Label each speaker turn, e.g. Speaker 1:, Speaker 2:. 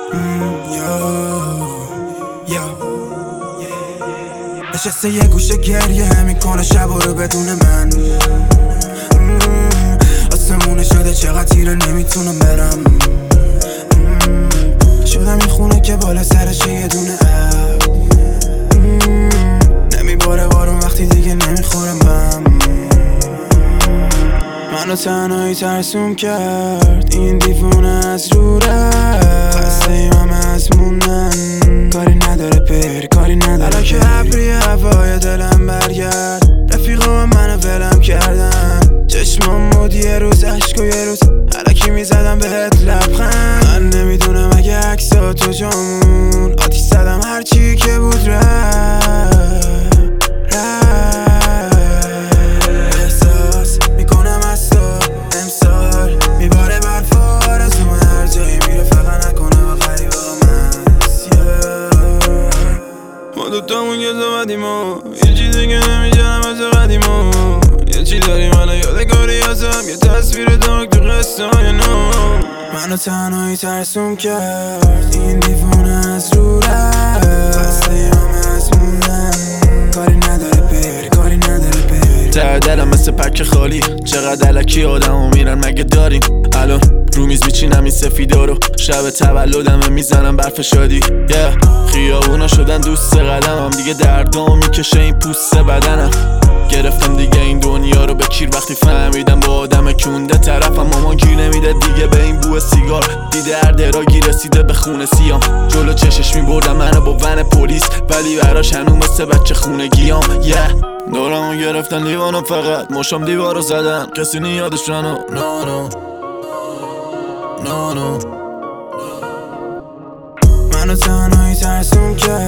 Speaker 1: نشسته یه گوشه گریه میکنه شب رو بدون من. آسمونه شده چقدر تیره نمیتونم برم. شدم این خونه که بالا سرشه یه دونه اب. نمیباره بارون وقتی دیگه نمیخورم بم. منو تنهایی ترسوم کرد این دیوونه از رو رفت. خسته ایم از موندن، کاری نداره پر کاری نداره. حالا که ابری هوای دلم برگرد، رفیقا منو ولم کردن. چشمام بود یه روز عشق و یه روز علکی میزدم بهت لبخند. من نمیدونم اگه عکسا تو جامون آتیش زدم هرچی که بود رفت. احساس میکنم از تو امسال میباره برفا آرزوم هر جایی میره فقط نکنه با غریبا مست. ما دوتامون یه زبدیم و یه چی دیگه نمیجنم از قدیما. یه چی داریم الان یادگاری ازم، یه تصویر داغ تو قصه های نو. منو تنهایی ترسوم کرد این دیوونه از رو رفت. خسته ام از موندن، کاری نداره پر کاری نداره پر.
Speaker 2: ته دلم مثل پک خالی، چقدر علکی آدمو میرن مگه داریم. الان رو میز میچینم این سفیدا رو، شب تولدمه میزنم برف شادی. خیابونا شدن دوست قدمم، دیگه دردام میکشه این پوست بدنم. گرفتم دیگه این دنیا رو به کیر وقتی فهمیدم با آدم کونده طرفم. مامان گیر نمیده دیگه به این بو سیگار، دیده هر دراگی رسیده به خونه سیام. جلو چشش میبردم منو با ون پلیس، ولی براش هنوز مثل بچه خونگیام. دورمو گرفتن دیوانم، فقط مشام دیوارو زدن، کسی نیادش منو.
Speaker 1: منو تنهایی ترسوم کرد